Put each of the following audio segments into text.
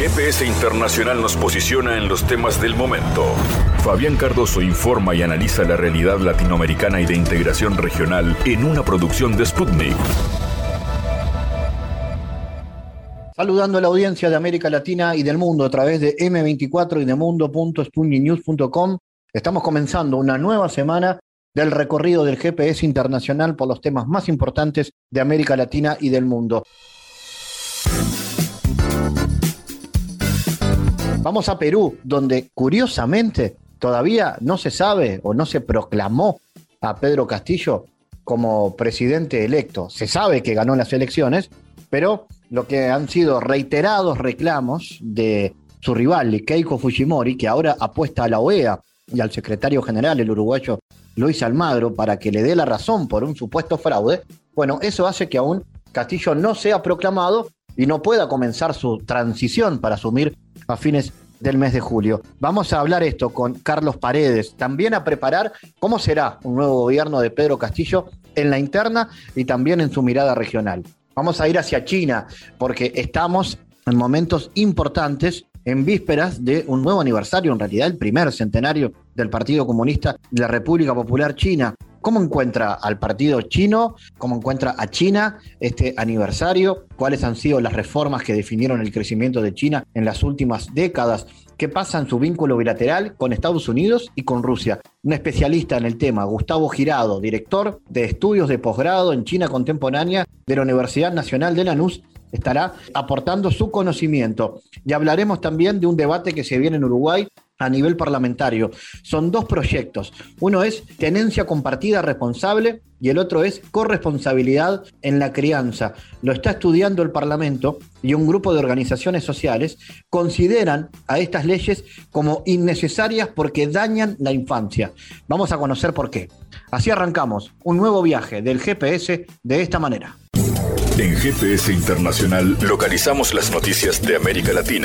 GPS Internacional nos posiciona en los temas del momento. Fabián Cardoso informa y analiza la realidad latinoamericana y de integración regional en una producción de Sputnik. Saludando a la audiencia de América Latina y del mundo a través de M24 y de mundo.sputniknews.com. Estamos comenzando una nueva semana del recorrido del GPS Internacional por los temas más importantes de América Latina y del mundo. Vamos a Perú, donde curiosamente todavía no se sabe o no se proclamó a Pedro Castillo como presidente electo. Se sabe que ganó las elecciones, pero lo que han sido reiterados reclamos de su rival, Keiko Fujimori, que ahora apuesta a la OEA y al secretario general, el uruguayo Luis Almagro, para que le dé la razón por un supuesto fraude, bueno, eso hace que aún Castillo no sea proclamado y no pueda comenzar su transición para asumir a fines del mes de julio. Vamos a hablar esto con Carlos Paredes, también a preparar cómo será un nuevo gobierno de Pedro Castillo en la interna y también en su mirada regional. Vamos a ir hacia China porque estamos en momentos importantes, en vísperas de un nuevo aniversario, en realidad el primer centenario del Partido Comunista de la República Popular China. ¿Cómo encuentra al partido chino? ¿Cómo encuentra a China este aniversario? ¿Cuáles han sido las reformas que definieron el crecimiento de China en las últimas décadas? ¿Qué pasa en su vínculo bilateral con Estados Unidos y con Rusia? Un especialista en el tema, Gustavo Girado, director de estudios de posgrado en China contemporánea de la Universidad Nacional de Lanús, estará aportando su conocimiento. Y hablaremos también de un debate que se viene en Uruguay a nivel parlamentario. Son dos proyectos. Uno es tenencia compartida responsable y el otro es corresponsabilidad en la crianza. Lo está estudiando el Parlamento y un grupo de organizaciones sociales consideran a estas leyes como innecesarias porque dañan la infancia. Vamos a conocer por qué. Así arrancamos un nuevo viaje del GPS de esta manera. En GPS Internacional localizamos las noticias de América Latina.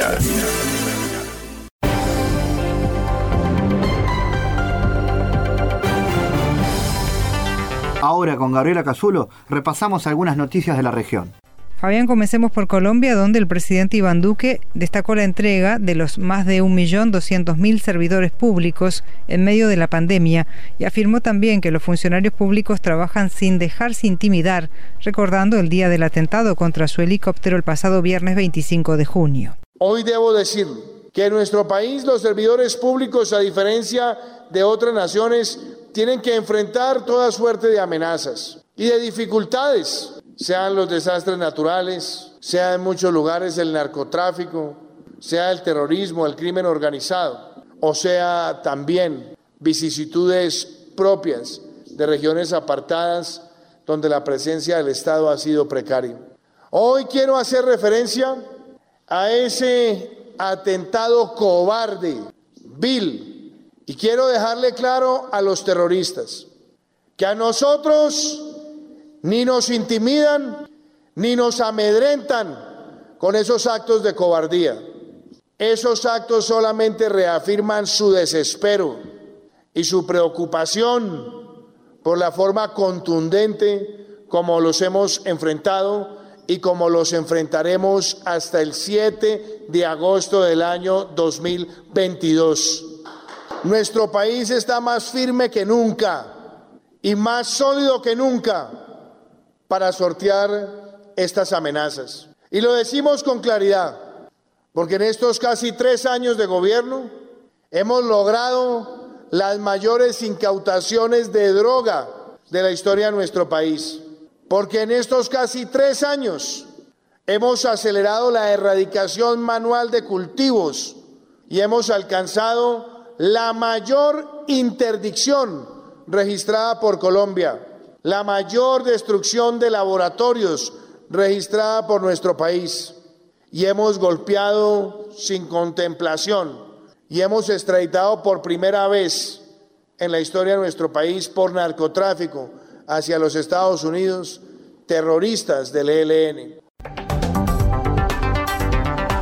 Ahora con Gabriela Casulo repasamos algunas noticias de la región. Fabián, comencemos por Colombia, donde el presidente Iván Duque destacó la entrega de los más de 1.200.000 servidores públicos en medio de la pandemia y afirmó también que los funcionarios públicos trabajan sin dejarse intimidar, recordando el día del atentado contra su helicóptero el pasado viernes 25 de junio. Hoy debo decir que en nuestro país los servidores públicos, a diferencia de otras naciones, tienen que enfrentar toda suerte de amenazas y de dificultades, sean los desastres naturales, sea en muchos lugares el narcotráfico, sea el terrorismo, el crimen organizado, o sea también vicisitudes propias de regiones apartadas donde la presencia del Estado ha sido precaria. Hoy quiero hacer referencia a ese atentado cobarde, vil, y quiero dejarle claro a los terroristas que a nosotros ni nos intimidan ni nos amedrentan con esos actos de cobardía. Esos actos solamente reafirman su desespero y su preocupación por la forma contundente como los hemos enfrentado y como los enfrentaremos hasta el 7 de agosto del año 2022. Nuestro país está más firme que nunca y más sólido que nunca para sortear estas amenazas. Y lo decimos con claridad, porque en estos casi 3 años de gobierno hemos logrado las mayores incautaciones de droga de la historia de nuestro país. Porque en estos casi 3 años hemos acelerado la erradicación manual de cultivos y hemos alcanzado la mayor interdicción registrada por Colombia, la mayor destrucción de laboratorios registrada por nuestro país, y hemos golpeado sin contemplación y hemos extraditado por primera vez en la historia de nuestro país por narcotráfico hacia los Estados Unidos terroristas del ELN.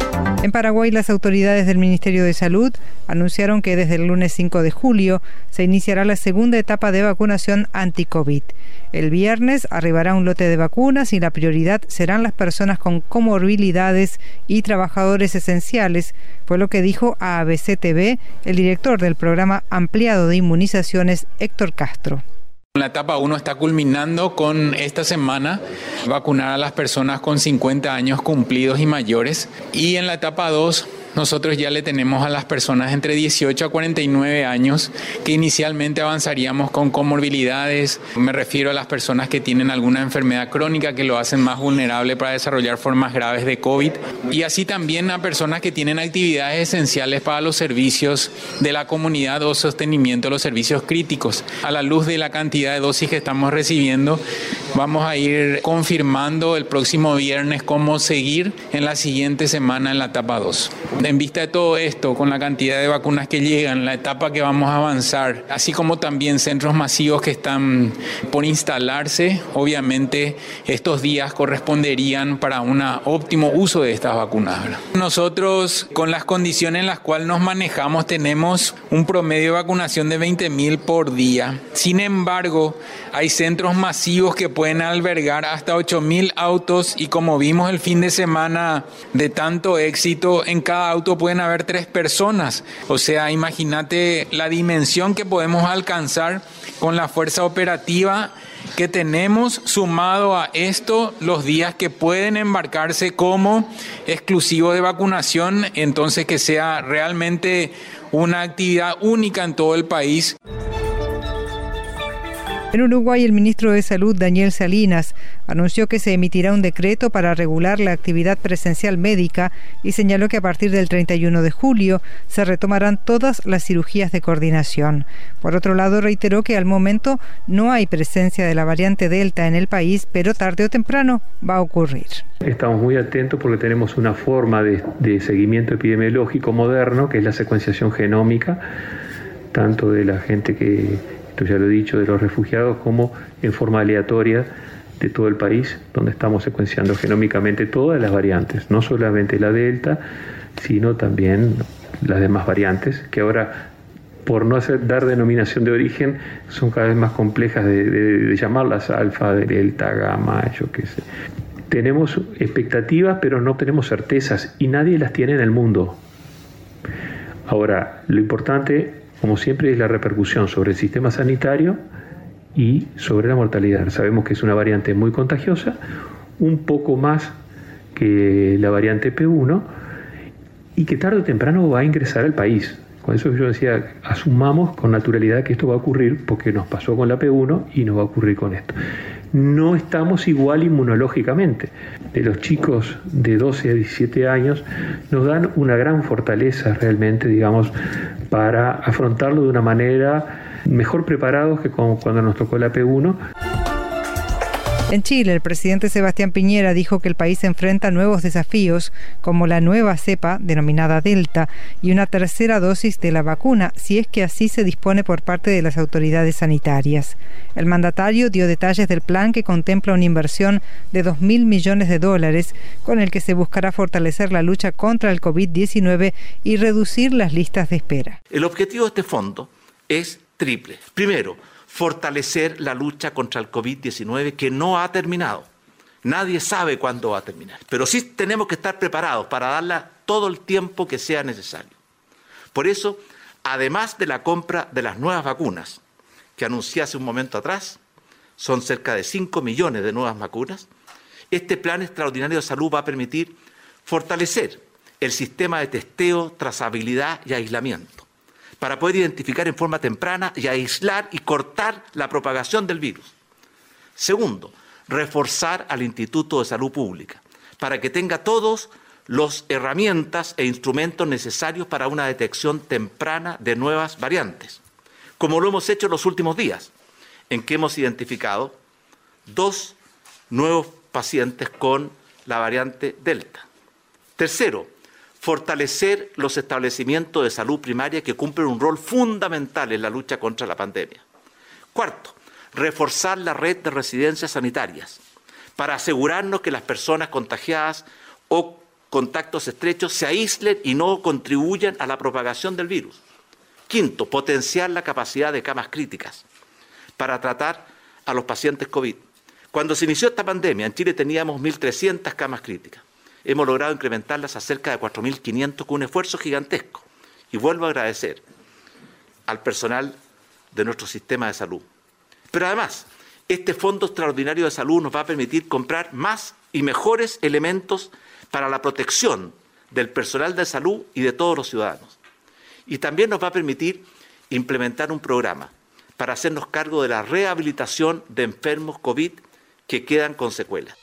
En Paraguay, las autoridades del Ministerio de Salud anunciaron que desde el lunes 5 de julio se iniciará la segunda etapa de vacunación anti-COVID. El viernes arribará un lote de vacunas y la prioridad serán las personas con comorbilidades y trabajadores esenciales, fue lo que dijo a ABC TV el director del programa ampliado de inmunizaciones, Héctor Castro. La etapa 1 está culminando con esta semana vacunar a las personas con 50 años cumplidos y mayores, y en la etapa 2 nosotros ya le tenemos a las personas entre 18 a 49 años que inicialmente avanzaríamos con comorbilidades. Me refiero a las personas que tienen alguna enfermedad crónica que lo hacen más vulnerable para desarrollar formas graves de COVID, y así también a personas que tienen actividades esenciales para los servicios de la comunidad o sostenimiento de los servicios críticos. A la luz de la cantidad de dosis que estamos recibiendo, vamos a ir confirmando el próximo viernes cómo seguir en la siguiente semana en la etapa 2. En vista de todo esto, con la cantidad de vacunas que llegan, la etapa que vamos a avanzar, así como también centros masivos que están por instalarse, obviamente estos días corresponderían para un óptimo uso de estas vacunas. Nosotros, con las condiciones en las cuales nos manejamos, tenemos un promedio de vacunación de 20.000 por día. Sin embargo, hay centros masivos que pueden albergar hasta 8.000 autos, y como vimos el fin de semana de tanto éxito, en cada auto pueden haber 3 personas. O sea, imagínate la dimensión que podemos alcanzar con la fuerza operativa que tenemos, sumado a esto los días que pueden embarcarse como exclusivo de vacunación, entonces que sea realmente una actividad única en todo el país. En Uruguay, el ministro de Salud, Daniel Salinas, anunció que se emitirá un decreto para regular la actividad presencial médica y señaló que a partir del 31 de julio se retomarán todas las cirugías de coordinación. Por otro lado, reiteró que al momento no hay presencia de la variante Delta en el país, pero tarde o temprano va a ocurrir. Estamos muy atentos porque tenemos una forma de seguimiento epidemiológico moderno, que es la secuenciación genómica, tanto de la gente que, esto ya lo he dicho, de los refugiados, como en forma aleatoria de todo el país, donde estamos secuenciando genómicamente todas las variantes, no solamente la Delta, sino también las demás variantes, que ahora, por no dar denominación de origen, son cada vez más complejas de llamarlas alfa, delta, gamma, yo qué sé. Tenemos expectativas, pero no tenemos certezas, y nadie las tiene en el mundo. Ahora, lo importante, como siempre, es la repercusión sobre el sistema sanitario y sobre la mortalidad. Sabemos que es una variante muy contagiosa, un poco más que la variante P1, y que tarde o temprano va a ingresar al país. Con eso yo decía, asumamos con naturalidad que esto va a ocurrir, porque nos pasó con la P1 y nos va a ocurrir con esto. No estamos igual inmunológicamente. De los chicos de 12 a 17 años nos dan una gran fortaleza realmente, digamos, para afrontarlo de una manera mejor preparados que cuando nos tocó la P1. En Chile, el presidente Sebastián Piñera dijo que el país enfrenta nuevos desafíos, como la nueva cepa denominada Delta y una tercera dosis de la vacuna, si es que así se dispone por parte de las autoridades sanitarias. El mandatario dio detalles del plan que contempla una inversión de $2.000 millones, con el que se buscará fortalecer la lucha contra el COVID-19 y reducir las listas de espera. El objetivo de este fondo es triple. Primero, fortalecer la lucha contra el COVID-19, que no ha terminado. Nadie sabe cuándo va a terminar, pero sí tenemos que estar preparados para darla todo el tiempo que sea necesario. Por eso, además de la compra de las nuevas vacunas, que anuncié hace un momento atrás, son cerca de 5 millones de nuevas vacunas, este plan extraordinario de salud va a permitir fortalecer el sistema de testeo, trazabilidad y aislamiento, para poder identificar en forma temprana y aislar y cortar la propagación del virus. Segundo, reforzar al Instituto de Salud Pública para que tenga todas las herramientas e instrumentos necesarios para una detección temprana de nuevas variantes, como lo hemos hecho en los últimos días, en que hemos identificado 2 nuevos pacientes con la variante Delta. Tercero, fortalecer los establecimientos de salud primaria que cumplen un rol fundamental en la lucha contra la pandemia. Cuarto, reforzar la red de residencias sanitarias para asegurarnos que las personas contagiadas o contactos estrechos se aíslen y no contribuyan a la propagación del virus. Quinto, potenciar la capacidad de camas críticas para tratar a los pacientes COVID. Cuando se inició esta pandemia, en Chile teníamos 1.300 camas críticas. Hemos logrado incrementarlas a cerca de 4.500 con un esfuerzo gigantesco. Y vuelvo a agradecer al personal de nuestro sistema de salud. Pero además, este Fondo Extraordinario de Salud nos va a permitir comprar más y mejores elementos para la protección del personal de salud y de todos los ciudadanos. Y también nos va a permitir implementar un programa para hacernos cargo de la rehabilitación de enfermos COVID que quedan con secuelas.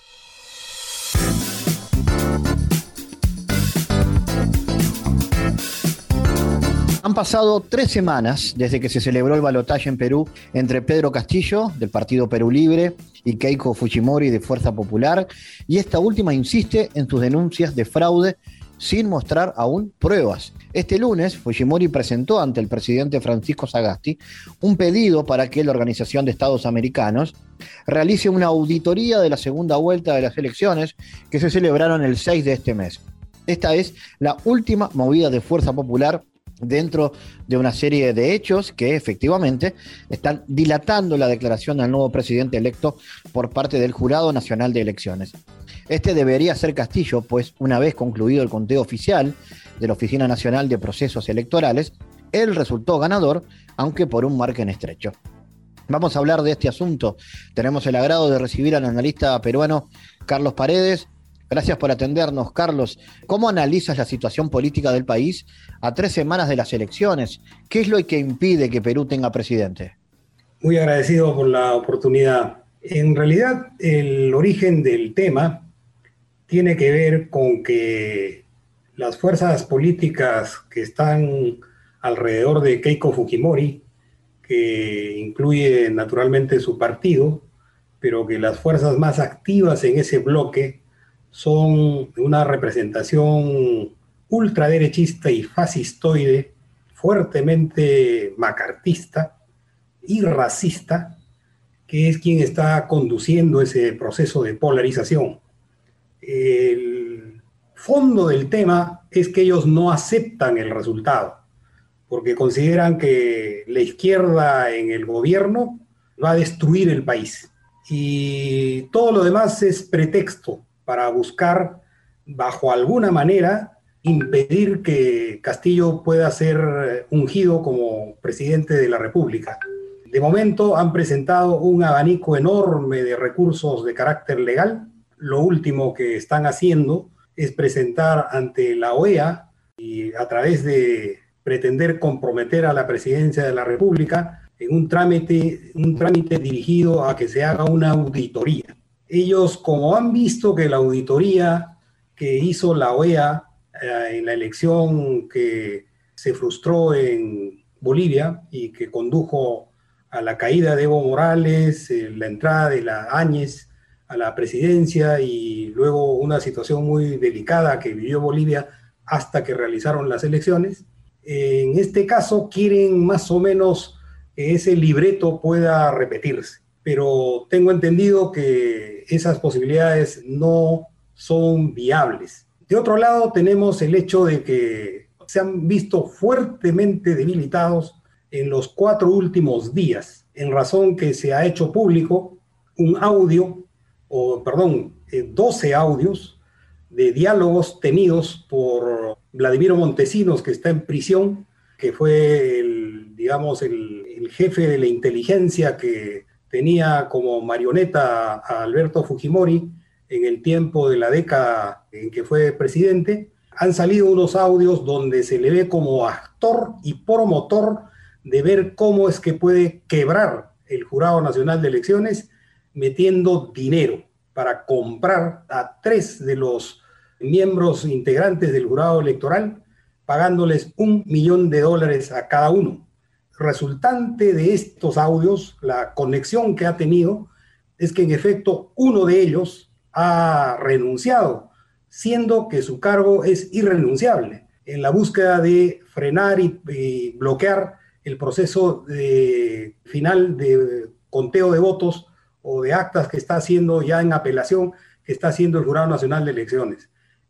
Han pasado 3 semanas desde que se celebró el balotaje en Perú entre Pedro Castillo, del Partido Perú Libre, y Keiko Fujimori, de Fuerza Popular, y esta última insiste en sus denuncias de fraude sin mostrar aún pruebas. Este lunes, Fujimori presentó ante el presidente Francisco Sagasti un pedido para que la Organización de Estados Americanos realice una auditoría de la segunda vuelta de las elecciones que se celebraron el 6 de este mes. Esta es la última movida de Fuerza Popular dentro de una serie de hechos que efectivamente están dilatando la declaración del nuevo presidente electo por parte del Jurado Nacional de Elecciones. Este debería ser Castillo, pues una vez concluido el conteo oficial de la Oficina Nacional de Procesos Electorales, él resultó ganador, aunque por un margen estrecho. Vamos a hablar de este asunto. Tenemos el agrado de recibir al analista peruano Carlos Paredes. Gracias por atendernos, Carlos. ¿Cómo analizas la situación política del país a 3 semanas de las elecciones? ¿Qué es lo que impide que Perú tenga presidente? Muy agradecido por la oportunidad. En realidad, el origen del tema tiene que ver con que las fuerzas políticas que están alrededor de Keiko Fujimori, que incluye naturalmente su partido, pero que las fuerzas más activas en ese bloque son una representación ultraderechista y fascistoide, fuertemente macartista y racista, que es quien está conduciendo ese proceso de polarización. El fondo del tema es que ellos no aceptan el resultado, porque consideran que la izquierda en el gobierno va a destruir el país. Y todo lo demás es pretexto para buscar, bajo alguna manera, impedir que Castillo pueda ser ungido como presidente de la República. De momento han presentado un abanico enorme de recursos de carácter legal. Lo último que están haciendo es presentar ante la OEA y a través de pretender comprometer a la presidencia de la República en un trámite dirigido a que se haga una auditoría. Ellos, como han visto que la auditoría que hizo la OEA en la elección que se frustró en Bolivia y que condujo a la caída de Evo Morales, la entrada de la Áñez a la presidencia y luego una situación muy delicada que vivió Bolivia hasta que realizaron las elecciones, en este caso quieren más o menos que ese libreto pueda repetirse. Pero tengo entendido que esas posibilidades no son viables. De otro lado, tenemos el hecho de que se han visto fuertemente debilitados en los 4 últimos días, en razón que se ha hecho público 12 audios de diálogos tenidos por Vladimiro Montesinos, que está en prisión, que fue el jefe de la inteligencia que tenía como marioneta a Alberto Fujimori en el tiempo de la década en que fue presidente. Han salido unos audios donde se le ve como actor y promotor de ver cómo es que puede quebrar el Jurado Nacional de Elecciones metiendo dinero para comprar a 3 de los miembros integrantes del jurado electoral, pagándoles $1 millón a cada uno. Resultante de estos audios, la conexión que ha tenido es que en efecto uno de ellos ha renunciado, siendo que su cargo es irrenunciable en la búsqueda de frenar y bloquear el proceso final de conteo de votos o de actas que está haciendo ya en apelación, que está haciendo el Jurado Nacional de Elecciones.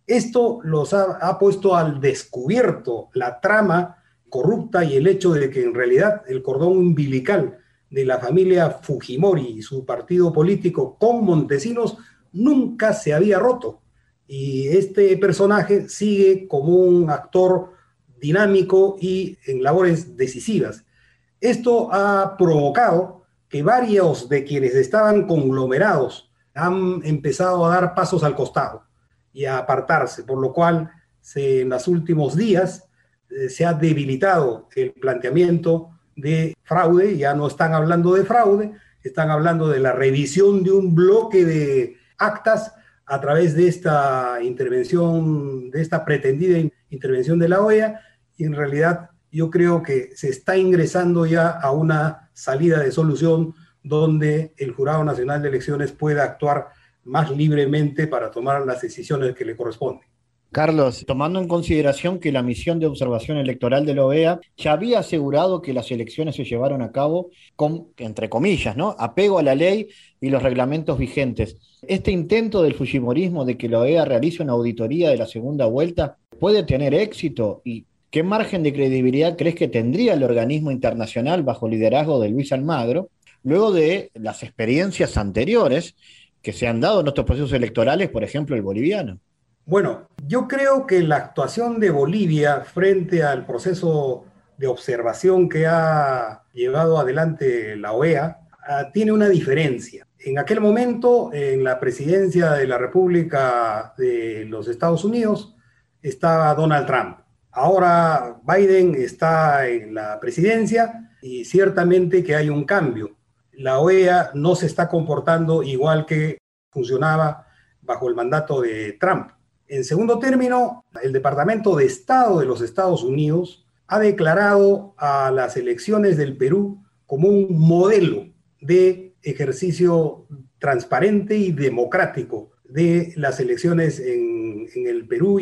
Esto los ha puesto al descubierto la trama corrupta y el hecho de que en realidad el cordón umbilical de la familia Fujimori y su partido político con Montesinos nunca se había roto. Y este personaje sigue como un actor dinámico y en labores decisivas. Esto ha provocado que varios de quienes estaban conglomerados han empezado a dar pasos al costado y a apartarse, por lo cual en los últimos días se ha debilitado el planteamiento de fraude. Ya no están hablando de fraude, están hablando de la revisión de un bloque de actas a través de esta intervención, de esta pretendida intervención de la OEA, y en realidad yo creo que se está ingresando ya a una salida de solución donde el Jurado Nacional de Elecciones pueda actuar más libremente para tomar las decisiones que le corresponden. Carlos, tomando en consideración que la misión de observación electoral de la OEA ya había asegurado que las elecciones se llevaron a cabo con, entre comillas, ¿no?, apego a la ley y los reglamentos vigentes, ¿este intento del fujimorismo de que la OEA realice una auditoría de la segunda vuelta puede tener éxito? ¿Y qué margen de credibilidad crees que tendría el organismo internacional bajo liderazgo de Luis Almagro, luego de las experiencias anteriores que se han dado en estos procesos electorales, por ejemplo, el boliviano? Bueno, yo creo que la actuación de Bolivia frente al proceso de observación que ha llevado adelante la OEA tiene una diferencia. En aquel momento, en la presidencia de la República de los Estados Unidos, estaba Donald Trump. Ahora Biden está en la presidencia y ciertamente que hay un cambio. La OEA no se está comportando igual que funcionaba bajo el mandato de Trump. En segundo término, el Departamento de Estado de los Estados Unidos ha declarado a las elecciones del Perú como un modelo de ejercicio transparente y democrático de las elecciones en el Perú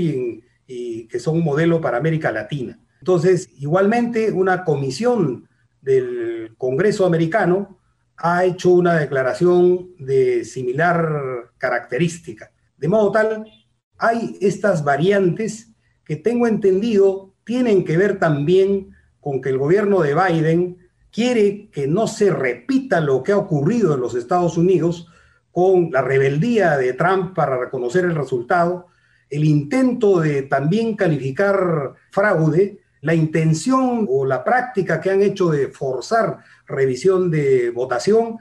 y que son un modelo para América Latina. Entonces, igualmente, una comisión del Congreso americano ha hecho una declaración de similar característica, de modo tal hay estas variantes que tengo entendido tienen que ver también con que el gobierno de Biden quiere que no se repita lo que ha ocurrido en los Estados Unidos con la rebeldía de Trump para reconocer el resultado, el intento de también calificar fraude, la intención o la práctica que han hecho de forzar revisión de votación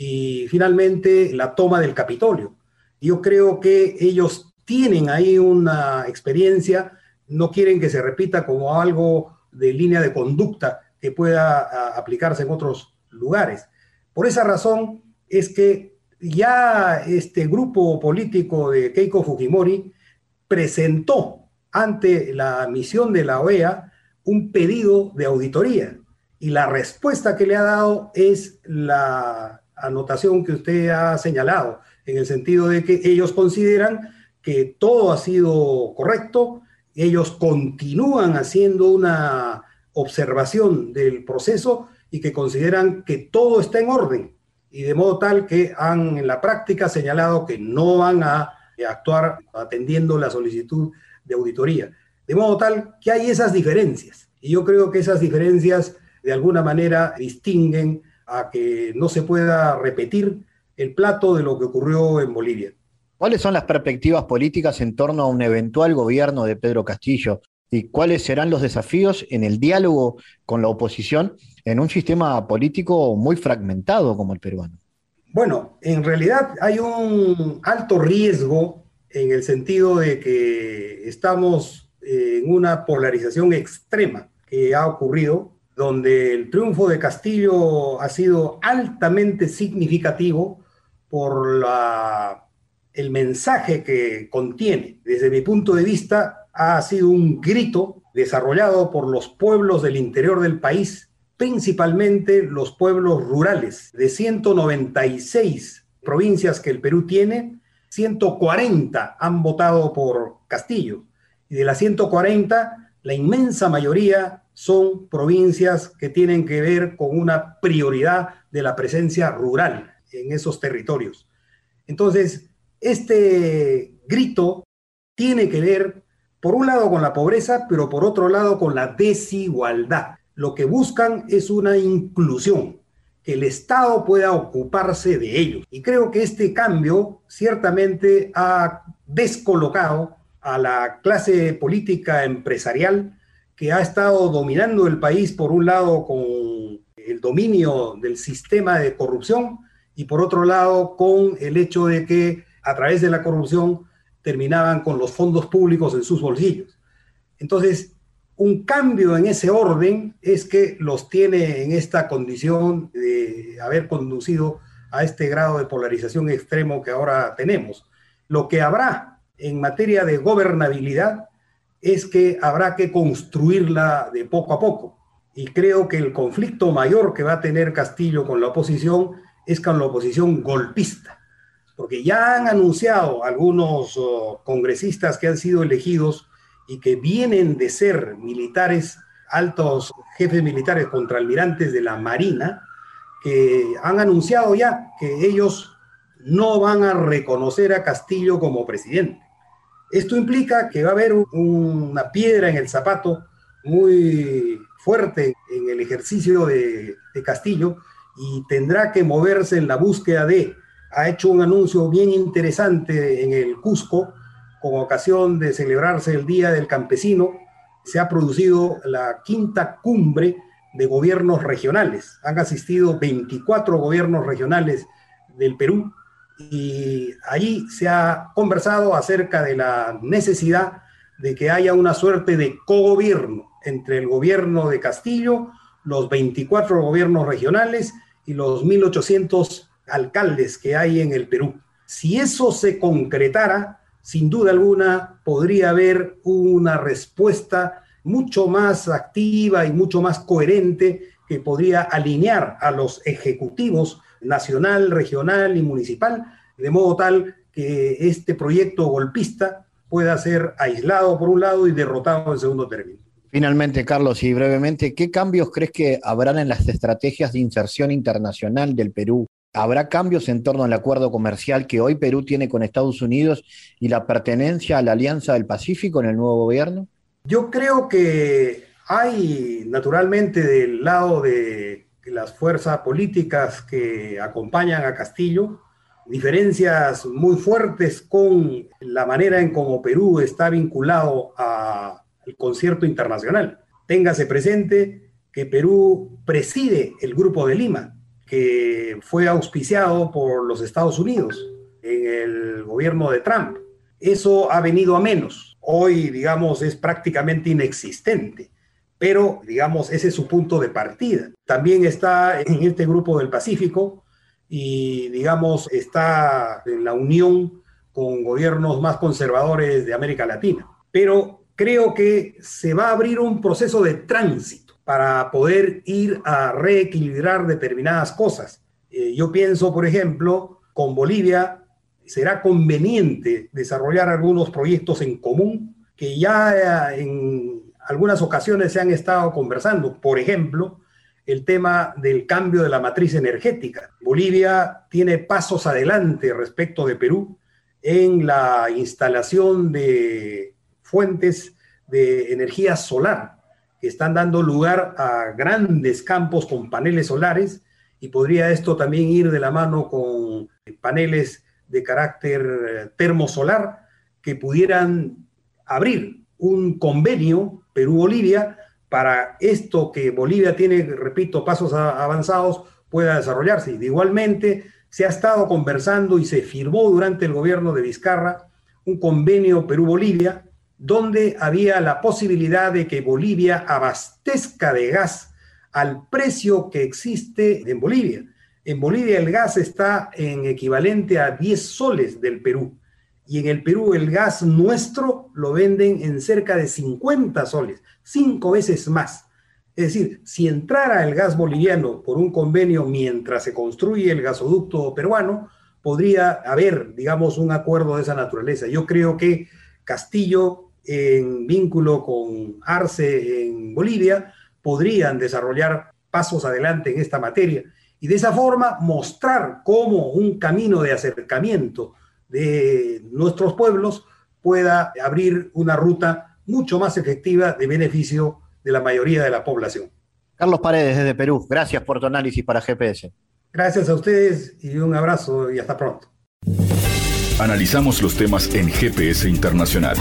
y finalmente la toma del Capitolio. Yo creo que ellos tienen ahí una experiencia, no quieren que se repita como algo de línea de conducta que pueda aplicarse en otros lugares. Por esa razón es que ya este grupo político de Keiko Fujimori presentó ante la misión de la OEA un pedido de auditoría y la respuesta que le ha dado es la anotación que usted ha señalado, en el sentido de que ellos consideran que todo ha sido correcto, ellos continúan haciendo una observación del proceso y que consideran que todo está en orden, y de modo tal que han en la práctica señalado que no van a actuar atendiendo la solicitud de auditoría. De modo tal que hay esas diferencias, y yo creo que esas diferencias de alguna manera distinguen a que no se pueda repetir el plato de lo que ocurrió en Bolivia. ¿Cuáles son las perspectivas políticas en torno a un eventual gobierno de Pedro Castillo? ¿Y cuáles serán los desafíos en el diálogo con la oposición en un sistema político muy fragmentado como el peruano? Bueno, en realidad hay un alto riesgo en el sentido de que estamos en una polarización extrema que ha ocurrido, donde el triunfo de Castillo ha sido altamente significativo por el mensaje que contiene. Desde mi punto de vista, ha sido un grito desarrollado por los pueblos del interior del país, principalmente los pueblos rurales. De 196 provincias que el Perú tiene, 140 han votado por Castillo. Y de las 140, la inmensa mayoría son provincias que tienen que ver con una prioridad de la presencia rural en esos territorios. Entonces, este grito tiene que ver, por un lado, con la pobreza, pero por otro lado, con la desigualdad. Lo que buscan es una inclusión, que el Estado pueda ocuparse de ellos. Y creo que este cambio ciertamente ha descolocado a la clase política empresarial que ha estado dominando el país, por un lado con el dominio del sistema de corrupción y por otro lado con el hecho de que a través de la corrupción terminaban con los fondos públicos en sus bolsillos. Entonces, un cambio en ese orden es que los tiene en esta condición de haber conducido a este grado de polarización extremo que ahora tenemos. Lo que habrá en materia de gobernabilidad es que habrá que construirla de poco a poco. Y creo que el conflicto mayor que va a tener Castillo con la oposición es con la oposición golpista. Porque ya han anunciado algunos congresistas que han sido elegidos y que vienen de ser militares, altos jefes militares, contraalmirantes de la Marina, que han anunciado ya que ellos no van a reconocer a Castillo como presidente. Esto implica que va a haber una piedra en el zapato muy fuerte en el ejercicio de Castillo y tendrá que moverse en la búsqueda de... Ha hecho un anuncio bien interesante en el Cusco, con ocasión de celebrarse el Día del Campesino. Se ha producido la 5ª cumbre de gobiernos regionales. Han asistido 24 gobiernos regionales del Perú y allí se ha conversado acerca de la necesidad de que haya una suerte de cogobierno entre el gobierno de Castillo, los 24 gobiernos regionales y los 1.800 alcaldes que hay en el Perú. Si eso se concretara, sin duda alguna podría haber una respuesta mucho más activa y mucho más coherente que podría alinear a los ejecutivos nacional, regional y municipal, de modo tal que este proyecto golpista pueda ser aislado por un lado y derrotado en segundo término. Finalmente, Carlos, y brevemente, ¿qué cambios crees que habrán en las estrategias de inserción internacional del Perú? ¿Habrá cambios en torno al acuerdo comercial que hoy Perú tiene con Estados Unidos y la pertenencia a la Alianza del Pacífico en el nuevo gobierno? Yo creo que hay, naturalmente, del lado de las fuerzas políticas que acompañan a Castillo, diferencias muy fuertes con la manera en cómo Perú está vinculado al concierto internacional. Téngase presente que Perú preside el Grupo de Lima, que fue auspiciado por los Estados Unidos en el gobierno de Trump. Eso ha venido a menos. Hoy, digamos, es prácticamente inexistente, pero, digamos, ese es su punto de partida. También está en este Grupo del Pacífico y, digamos, está en la unión con gobiernos más conservadores de América Latina. Pero creo que se va a abrir un proceso de tránsito para poder ir a reequilibrar determinadas cosas. Yo pienso, por ejemplo, con Bolivia será conveniente desarrollar algunos proyectos en común que ya en algunas ocasiones se han estado conversando. Por ejemplo, el tema del cambio de la matriz energética. Bolivia tiene pasos adelante respecto de Perú en la instalación de fuentes de energía solar, que están dando lugar a grandes campos con paneles solares, y podría esto también ir de la mano con paneles de carácter termosolar que pudieran abrir un convenio Perú-Bolivia para esto que Bolivia tiene, repito, pasos avanzados, pueda desarrollarse. Y igualmente se ha estado conversando y se firmó durante el gobierno de Vizcarra un convenio Perú-Bolivia donde había la posibilidad de que Bolivia abastezca de gas al precio que existe en Bolivia. En Bolivia el gas está en equivalente a 10 soles del Perú, y en el Perú el gas nuestro lo venden en cerca de 50 soles, 5 veces más. Es decir, si entrara el gas boliviano por un convenio mientras se construye el gasoducto peruano, podría haber, digamos, un acuerdo de esa naturaleza. Yo creo que Castillo, en vínculo con Arce en Bolivia, podrían desarrollar pasos adelante en esta materia y de esa forma mostrar cómo un camino de acercamiento de nuestros pueblos pueda abrir una ruta mucho más efectiva de beneficio de la mayoría de la población. Carlos Paredes, desde Perú, gracias por tu análisis para GPS. Gracias a ustedes y un abrazo y hasta pronto. Analizamos los temas en GPS Internacional.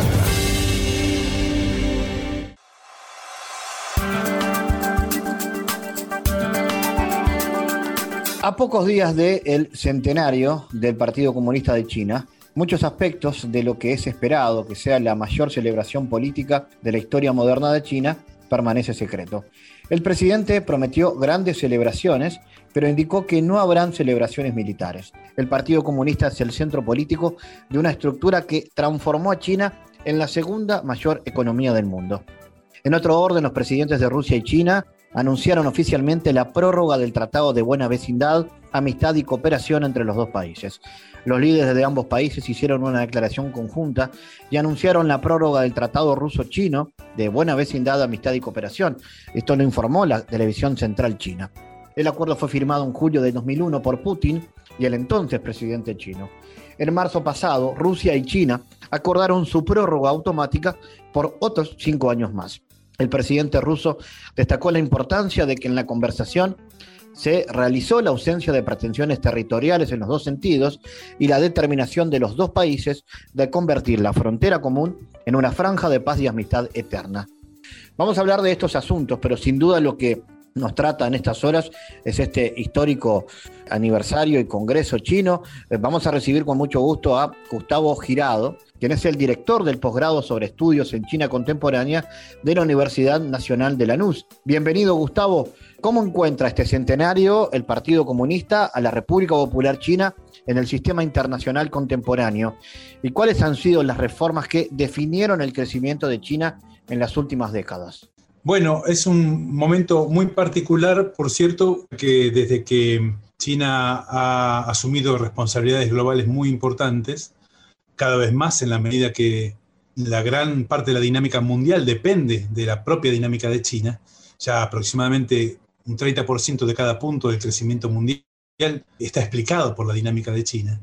A pocos días del centenario del Partido Comunista de China, muchos aspectos de lo que es esperado que sea la mayor celebración política de la historia moderna de China permanece secreto. El presidente prometió grandes celebraciones, pero indicó que no habrán celebraciones militares. El Partido Comunista es el centro político de una estructura que transformó a China en la segunda mayor economía del mundo. En otro orden, los presidentes de Rusia y China anunciaron oficialmente la prórroga del Tratado de Buena Vecindad, Amistad y Cooperación entre los dos países. Los líderes de ambos países hicieron una declaración conjunta y anunciaron la prórroga del Tratado Ruso-Chino de Buena Vecindad, Amistad y Cooperación. Esto lo informó la televisión central china. El acuerdo fue firmado en julio de 2001 por Putin y el entonces presidente chino. En marzo pasado, Rusia y China acordaron su prórroga automática por otros 5 años más. El presidente ruso destacó la importancia de que en la conversación se realizó la ausencia de pretensiones territoriales en los dos sentidos y la determinación de los dos países de convertir la frontera común en una franja de paz y amistad eterna. Vamos a hablar de estos asuntos, pero sin duda lo que nos trata en estas horas es este histórico aniversario y congreso chino. Vamos a recibir con mucho gusto a Gustavo Girado, quien es el director del posgrado sobre estudios en China contemporánea de la Universidad Nacional de Lanús. Bienvenido, Gustavo. ¿Cómo encuentra este centenario el Partido Comunista a la República Popular China en el sistema internacional contemporáneo? ¿Y cuáles han sido las reformas que definieron el crecimiento de China en las últimas décadas? Bueno, es un momento muy particular, por cierto, que desde que China ha asumido responsabilidades globales muy importantes, cada vez más en la medida que la gran parte de la dinámica mundial depende de la propia dinámica de China, ya aproximadamente un 30% de cada punto del crecimiento mundial está explicado por la dinámica de China.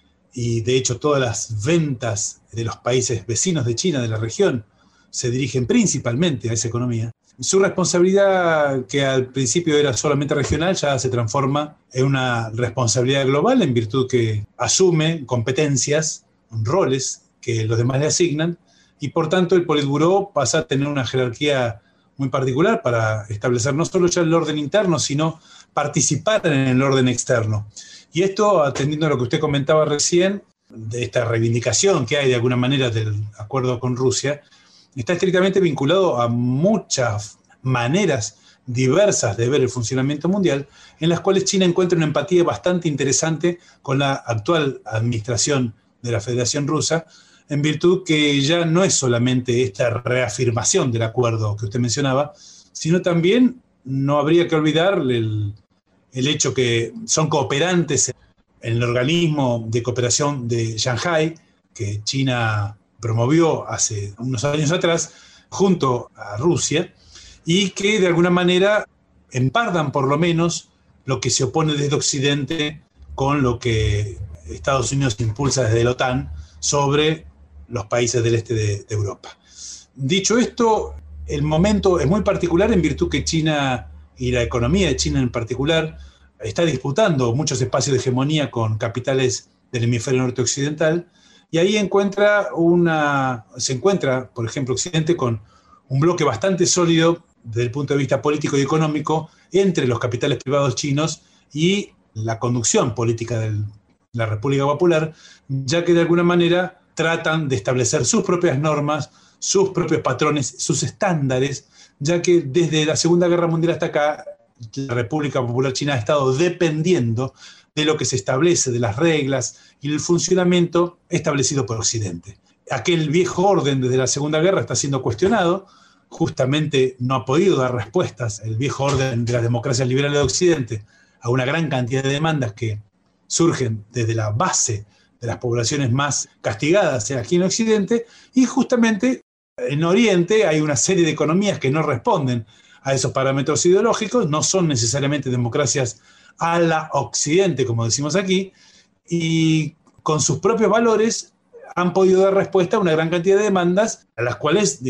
Y de hecho todas las ventas de los países vecinos de China, de la región, se dirigen principalmente a esa economía. Su responsabilidad, que al principio era solamente regional, ya se transforma en una responsabilidad global en virtud que asume competencias, roles que los demás le asignan, y por tanto el Politburó pasa a tener una jerarquía muy particular para establecer no solo ya el orden interno, sino participar en el orden externo. Y esto, atendiendo a lo que usted comentaba recién, de esta reivindicación que hay de alguna manera del acuerdo con Rusia, está estrictamente vinculado a muchas maneras diversas de ver el funcionamiento mundial, en las cuales China encuentra una empatía bastante interesante con la actual administración de la Federación Rusa, en virtud que ya no es solamente esta reafirmación del acuerdo que usted mencionaba, sino también no habría que olvidar el hecho que son cooperantes en el organismo de cooperación de Shanghái, que China promovió hace unos años atrás junto a Rusia, y que de alguna manera empardan por lo menos lo que se opone desde Occidente con lo que Estados Unidos impulsa desde la OTAN sobre los países del este de Europa. Dicho esto, el momento es muy particular en virtud que China y la economía de China en particular está disputando muchos espacios de hegemonía con capitales del hemisferio norte occidental, y ahí se encuentra, por ejemplo, Occidente con un bloque bastante sólido desde el punto de vista político y económico entre los capitales privados chinos y la conducción política de la República Popular, ya que de alguna manera tratan de establecer sus propias normas, sus propios patrones, sus estándares, ya que desde la Segunda Guerra Mundial hasta acá, la República Popular China ha estado dependiendo de lo que se establece, de las reglas y el funcionamiento establecido por Occidente. Aquel viejo orden desde la Segunda Guerra está siendo cuestionado, justamente no ha podido dar respuestas el viejo orden de las democracias liberales de Occidente a una gran cantidad de demandas que surgen desde la base de las poblaciones más castigadas aquí en Occidente, y justamente en Oriente hay una serie de economías que no responden a esos parámetros ideológicos, no son necesariamente democracias a la Occidente, como decimos aquí, y con sus propios valores han podido dar respuesta a una gran cantidad de demandas a las cuales,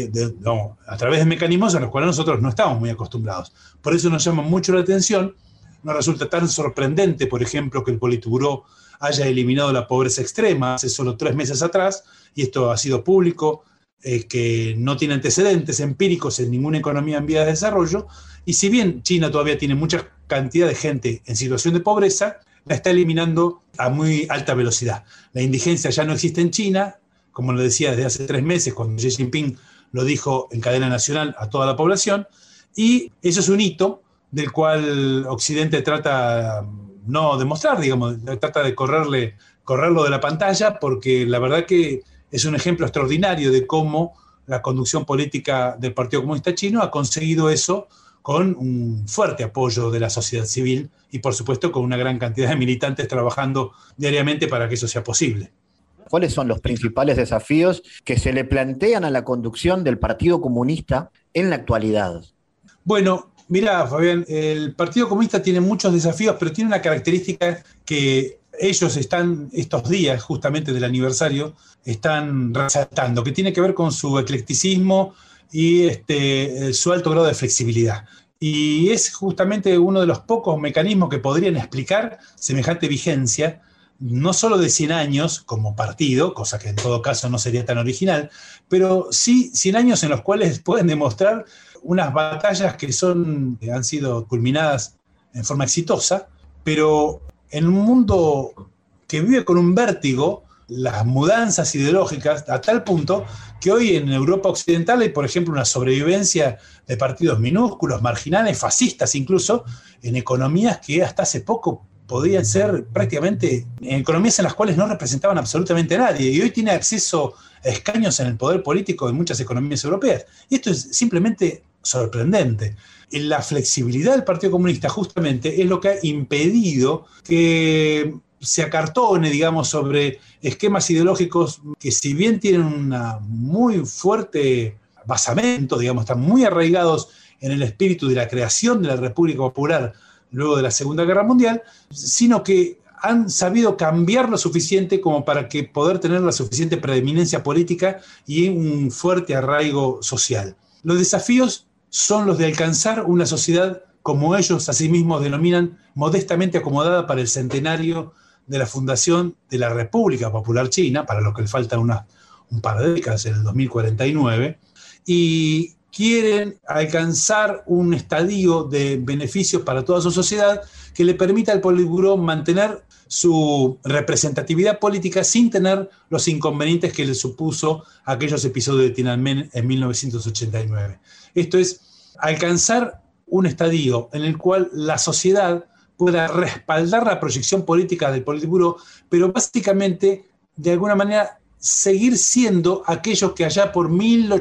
a través de mecanismos a los cuales nosotros no estamos muy acostumbrados. Por eso nos llama mucho la atención. Nos resulta tan sorprendente, por ejemplo, que el Politburó haya eliminado la pobreza extrema hace solo 3 meses atrás, y esto ha sido público, que no tiene antecedentes empíricos en ninguna economía en vías de desarrollo, y si bien China todavía tiene mucha cantidad de gente en situación de pobreza, la está eliminando a muy alta velocidad. La indigencia ya no existe en China, como lo decía desde hace 3 meses, cuando Xi Jinping lo dijo en cadena nacional a toda la población, y eso es un hito del cual Occidente trata no de mostrar, digamos, trata de correrlo de la pantalla, porque la verdad que es un ejemplo extraordinario de cómo la conducción política del Partido Comunista Chino ha conseguido eso con un fuerte apoyo de la sociedad civil y, por supuesto, con una gran cantidad de militantes trabajando diariamente para que eso sea posible. ¿Cuáles son los principales desafíos que se le plantean a la conducción del Partido Comunista en la actualidad? Bueno, mirá, Fabián, el Partido Comunista tiene muchos desafíos, pero tiene una característica que ellos están, estos días justamente del aniversario, están resaltando, que tiene que ver con su eclecticismo y su alto grado de flexibilidad. Y es justamente uno de los pocos mecanismos que podrían explicar semejante vigencia, no solo de 100 años como partido, cosa que en todo caso no sería tan original, pero sí 100 años en los cuales pueden demostrar unas batallas que han sido culminadas en forma exitosa, pero en un mundo que vive con un vértigo las mudanzas ideológicas a tal punto que hoy en Europa Occidental hay, por ejemplo, una sobrevivencia de partidos minúsculos, marginales, fascistas incluso, en economías que hasta hace poco podían ser prácticamente economías en las cuales no representaban absolutamente a nadie, y hoy tiene acceso a escaños en el poder político de muchas economías europeas. Y esto es simplemente sorprendente. La flexibilidad del Partido Comunista justamente es lo que ha impedido que se acartone, digamos, sobre esquemas ideológicos que, si bien tienen un muy fuerte basamento, digamos, están muy arraigados en el espíritu de la creación de la República Popular luego de la Segunda Guerra Mundial, sino que han sabido cambiar lo suficiente como para que poder tener la suficiente preeminencia política y un fuerte arraigo social. Los desafíos son los de alcanzar una sociedad, como ellos a sí mismos denominan, modestamente acomodada para el centenario de la fundación de la República Popular China, para lo que le faltan un par de décadas, en el 2049, y quieren alcanzar un estadio de beneficios para toda su sociedad que le permita al Politburó mantener su representatividad política sin tener los inconvenientes que le supuso aquellos episodios de Tiananmen en 1989. Esto es, alcanzar un estadio en el cual la sociedad pueda respaldar la proyección política del Politburó, pero básicamente, de alguna manera, seguir siendo aquellos que allá por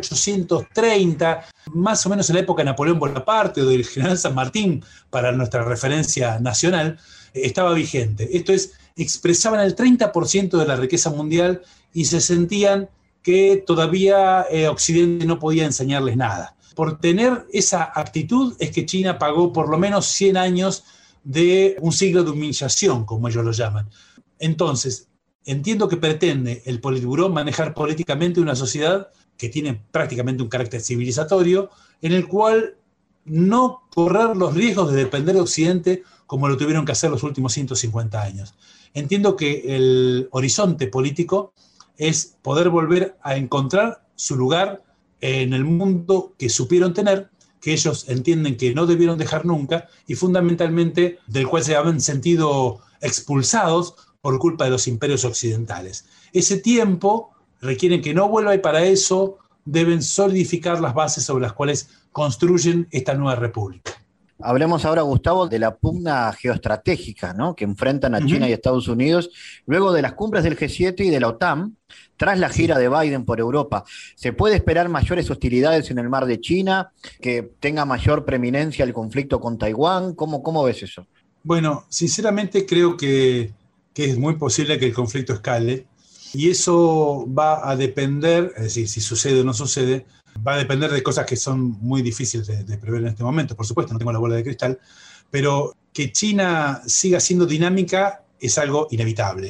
1830, más o menos en la época de Napoleón Bonaparte o del general San Martín, para nuestra referencia nacional, estaba vigente. Esto es, expresaban el 30% de la riqueza mundial y se sentían que todavía Occidente no podía enseñarles nada. Por tener esa actitud es que China pagó por lo menos 100 años de un siglo de humillación, como ellos lo llaman. Entonces, entiendo que pretende el Politburó manejar políticamente una sociedad que tiene prácticamente un carácter civilizatorio, en el cual no correr los riesgos de depender de Occidente como lo tuvieron que hacer los últimos 150 años. Entiendo que el horizonte político es poder volver a encontrar su lugar en el mundo que supieron tener, que ellos entienden que no debieron dejar nunca y fundamentalmente del cual se habían sentido expulsados por culpa de los imperios occidentales. Ese tiempo requieren que no vuelva y para eso deben solidificar las bases sobre las cuales construyen esta nueva república. Hablemos ahora, Gustavo, de la pugna geoestratégica, ¿no?, que enfrentan a China y Estados Unidos luego de las cumbres del G7 y de la OTAN, tras la gira de Biden por Europa. ¿Se puede esperar mayores hostilidades en el mar de China, que tenga mayor preeminencia el conflicto con Taiwán? ¿Cómo ves eso? Bueno, sinceramente creo que es muy posible que el conflicto escale, y eso va a depender, es decir, si sucede o no sucede, va a depender de cosas que son muy difíciles de prever en este momento. Por supuesto, no tengo la bola de cristal, pero que China siga siendo dinámica es algo inevitable.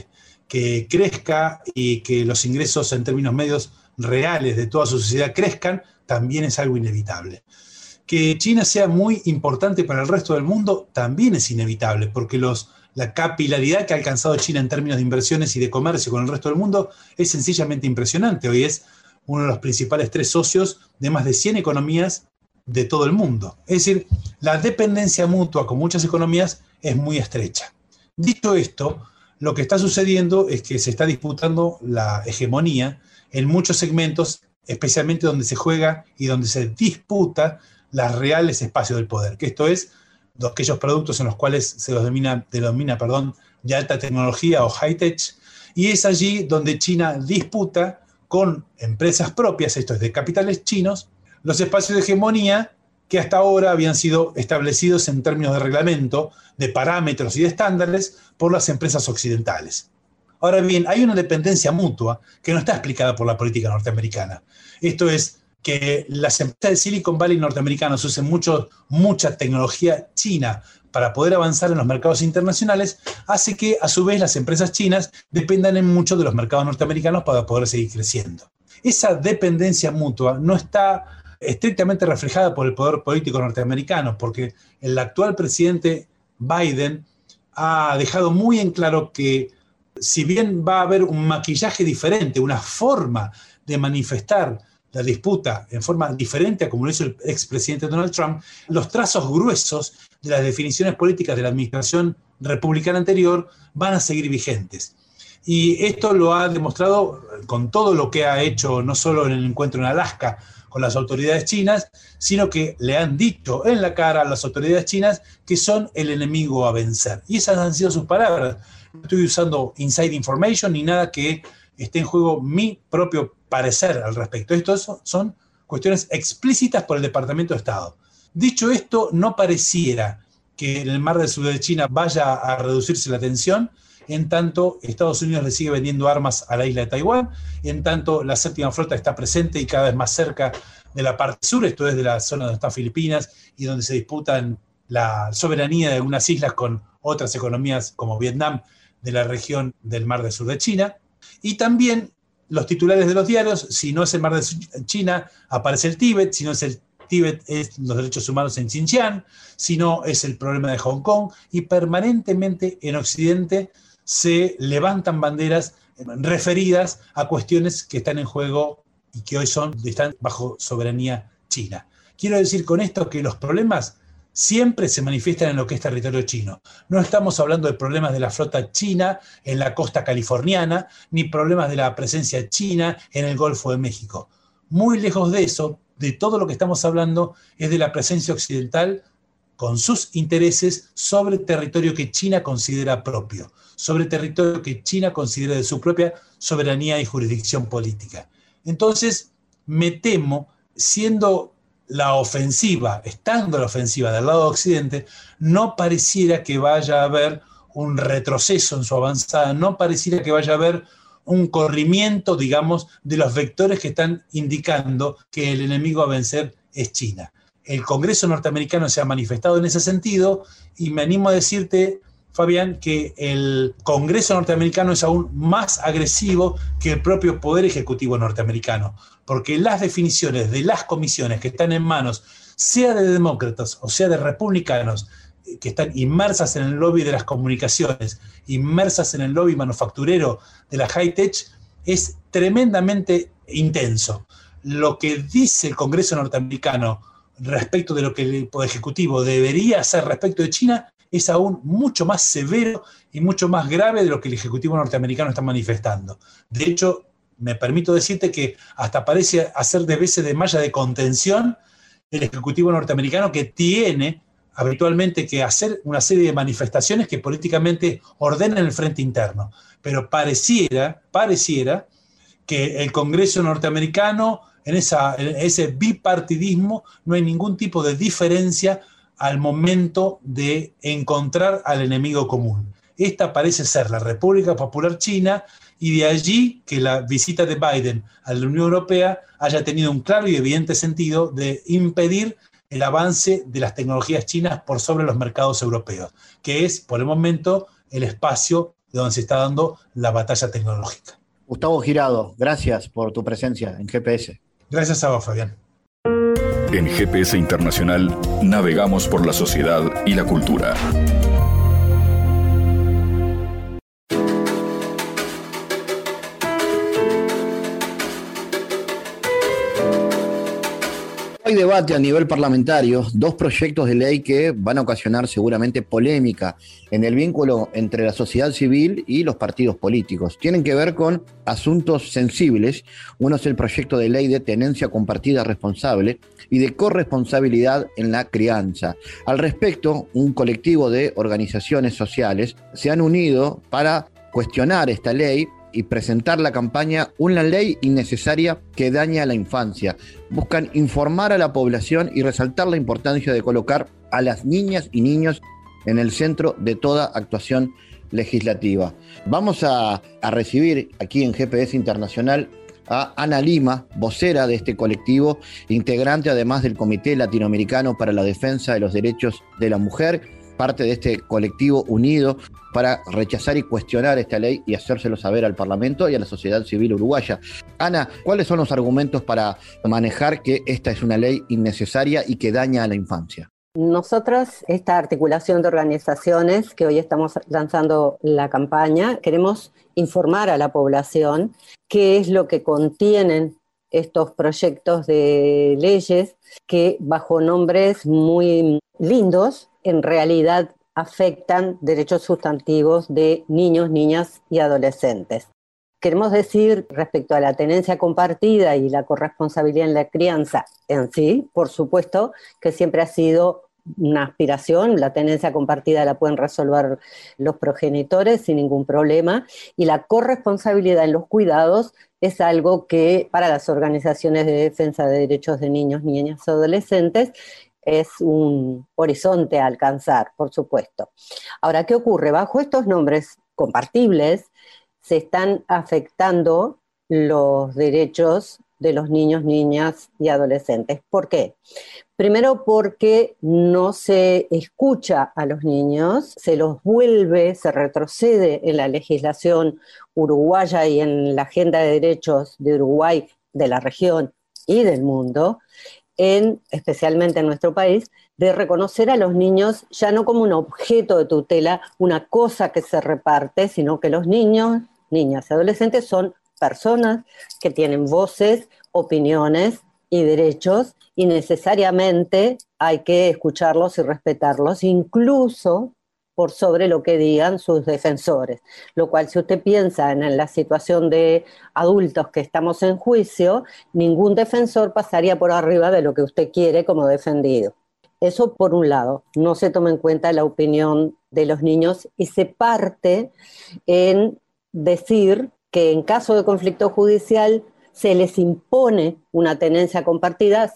que crezca y que los ingresos en términos medios reales de toda su sociedad crezcan, también es algo inevitable. Que China sea muy importante para el resto del mundo también es inevitable, porque la capilaridad que ha alcanzado China en términos de inversiones y de comercio con el resto del mundo es sencillamente impresionante. Hoy es uno de los principales 3 socios de más de 100 economías de todo el mundo. Es decir, la dependencia mutua con muchas economías es muy estrecha. Dicho esto, lo que está sucediendo es que se está disputando la hegemonía en muchos segmentos, especialmente donde se juega y donde se disputa los reales espacios del poder, que esto es aquellos productos en los cuales se los denomina de alta tecnología o high-tech, y es allí donde China disputa con empresas propias, esto es de capitales chinos, los espacios de hegemonía que hasta ahora habían sido establecidos en términos de reglamento, de parámetros y de estándares por las empresas occidentales. Ahora bien, hay una dependencia mutua que no está explicada por la política norteamericana. Esto es que las empresas de Silicon Valley norteamericanos usen mucha tecnología china para poder avanzar en los mercados internacionales, hace que a su vez las empresas chinas dependan en mucho de los mercados norteamericanos para poder seguir creciendo. Esa dependencia mutua no está estrictamente reflejada por el poder político norteamericano, porque el actual presidente Biden ha dejado muy en claro que si bien va a haber un maquillaje diferente, una forma de manifestar la disputa en forma diferente a como lo hizo el expresidente Donald Trump, los trazos gruesos de las definiciones políticas de la administración republicana anterior van a seguir vigentes. Y esto lo ha demostrado con todo lo que ha hecho, no solo en el encuentro en Alaska con las autoridades chinas, sino que le han dicho en la cara a las autoridades chinas que son el enemigo a vencer. Y esas han sido sus palabras. No estoy usando inside information ni nada que esté en juego mi propio parecer al respecto. Estos son cuestiones explícitas por el Departamento de Estado. Dicho esto, no pareciera que en el mar del sur de China vaya a reducirse la tensión, en tanto Estados Unidos le sigue vendiendo armas a la isla de Taiwán, en tanto la séptima flota está presente y cada vez más cerca de la parte sur, esto es de la zona donde están Filipinas y donde se disputan la soberanía de algunas islas con otras economías como Vietnam de la región del mar del sur de China. Y también los titulares de los diarios, si no es el mar de China, aparece el Tíbet, si no es el Tíbet es los derechos humanos en Xinjiang, si no es el problema de Hong Kong, y permanentemente en Occidente se levantan banderas referidas a cuestiones que están en juego y que hoy están bajo soberanía china. Quiero decir con esto que los problemas siempre se manifiestan en lo que es territorio chino. No estamos hablando de problemas de la flota china en la costa californiana, ni problemas de la presencia china en el Golfo de México. Muy lejos de eso, de todo lo que estamos hablando es de la presencia occidental con sus intereses sobre territorio que China considera propio, sobre territorio que China considera de su propia soberanía y jurisdicción política. Entonces, me temo, estando la ofensiva del lado de Occidente, no pareciera que vaya a haber un retroceso en su avanzada, no pareciera que vaya a haber un corrimiento, digamos, de los vectores que están indicando que el enemigo a vencer es China. El Congreso norteamericano se ha manifestado en ese sentido y me animo a decirte, Fabián, que el Congreso norteamericano es aún más agresivo que el propio Poder Ejecutivo norteamericano, porque las definiciones de las comisiones que están en manos, sea de demócratas o sea de republicanos, que están inmersas en el lobby de las comunicaciones, inmersas en el lobby manufacturero de la high-tech, es tremendamente intenso. Lo que dice el Congreso norteamericano respecto de lo que el Poder Ejecutivo debería hacer respecto de China es aún mucho más severo y mucho más grave de lo que el Ejecutivo norteamericano está manifestando. De hecho, me permito decirte que hasta parece hacer de veces de malla de contención el Ejecutivo norteamericano, que tiene habitualmente que hacer una serie de manifestaciones que políticamente ordenan el frente interno. Pero pareciera que el Congreso norteamericano, en ese bipartidismo, no hay ningún tipo de diferencia al momento de encontrar al enemigo común. Esta parece ser la República Popular China, y de allí que la visita de Biden a la Unión Europea haya tenido un claro y evidente sentido de impedir el avance de las tecnologías chinas por sobre los mercados europeos, que es, por el momento, el espacio de donde se está dando la batalla tecnológica. Gustavo Girado, gracias por tu presencia en GPS. Gracias a vos, Fabián. En GPS Internacional navegamos por la sociedad y la cultura. Hay debate a nivel parlamentario, dos proyectos de ley que van a ocasionar seguramente polémica en el vínculo entre la sociedad civil y los partidos políticos. Tienen que ver con asuntos sensibles. Uno es el proyecto de ley de tenencia compartida responsable y de corresponsabilidad en la crianza. Al respecto, un colectivo de organizaciones sociales se han unido para cuestionar esta ley y presentar la campaña Una ley innecesaria que daña a la infancia. Buscan informar a la población y resaltar la importancia de colocar a las niñas y niños en el centro de toda actuación legislativa. Vamos a recibir aquí en GPS Internacional a Ana Lima, vocera de este colectivo, integrante además del Comité Latinoamericano para la Defensa de los Derechos de la Mujer, parte de este colectivo unido para rechazar y cuestionar esta ley y hacérselo saber al Parlamento y a la sociedad civil uruguaya. Ana, ¿cuáles son los argumentos para manejar que esta es una ley innecesaria y que daña a la infancia? Nosotros, esta articulación de organizaciones que hoy estamos lanzando la campaña, queremos informar a la población qué es lo que contienen estos proyectos de leyes que bajo nombres muy lindos en realidad afectan derechos sustantivos de niños, niñas y adolescentes. Queremos decir respecto a la tenencia compartida y la corresponsabilidad en la crianza en sí, por supuesto que siempre ha sido una aspiración. La tenencia compartida la pueden resolver los progenitores sin ningún problema, y la corresponsabilidad en los cuidados es algo que para las organizaciones de defensa de derechos de niños, niñas y adolescentes es un horizonte a alcanzar, por supuesto. Ahora, ¿qué ocurre? Bajo estos nombres compartibles se están afectando los derechos de los niños, niñas y adolescentes. ¿Por qué? Primero porque no se escucha a los niños, se los vuelve, se retrocede en la legislación uruguaya y en la agenda de derechos de Uruguay, de la región y del mundo, especialmente en nuestro país, de reconocer a los niños ya no como un objeto de tutela, una cosa que se reparte, sino que los niños, niñas y adolescentes son personas que tienen voces, opiniones y derechos, y necesariamente hay que escucharlos y respetarlos, incluso por sobre lo que digan sus defensores. Lo cual, si usted piensa en la situación de adultos que estamos en juicio, ningún defensor pasaría por arriba de lo que usted quiere como defendido. Eso por un lado, no se toma en cuenta la opinión de los niños y se parte en decir que en caso de conflicto judicial se les impone una tenencia compartida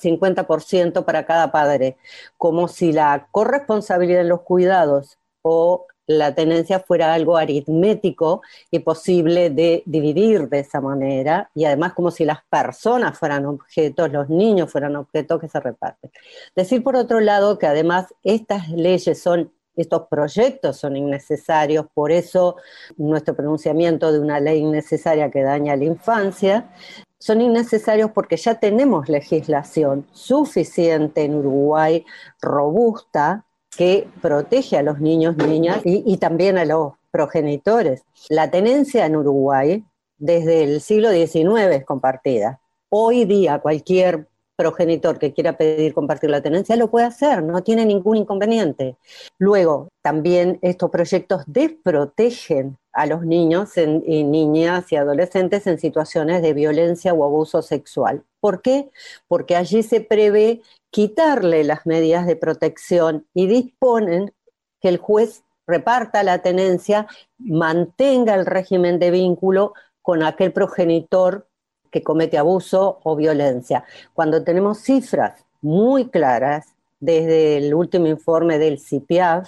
50% para cada padre, como si la corresponsabilidad en los cuidados o la tenencia fuera algo aritmético y posible de dividir de esa manera, y además como si las personas fueran objetos, los niños fueran objetos que se reparten. Decir por otro lado que además estas leyes estos proyectos son innecesarios, por eso nuestro pronunciamiento de una ley innecesaria que daña a la infancia, son innecesarios porque ya tenemos legislación suficiente en Uruguay, robusta, que protege a los niños, niñas y también a los progenitores. La tenencia en Uruguay desde el siglo XIX es compartida. Hoy día cualquier progenitor que quiera pedir compartir la tenencia lo puede hacer, no tiene ningún inconveniente. Luego, también estos proyectos desprotegen a los niños y niñas y adolescentes en situaciones de violencia o abuso sexual. ¿Por qué? Porque allí se prevé quitarle las medidas de protección y disponen que el juez reparta la tenencia, mantenga el régimen de vínculo con aquel progenitor que comete abuso o violencia. Cuando tenemos cifras muy claras, desde el último informe del CIPIAF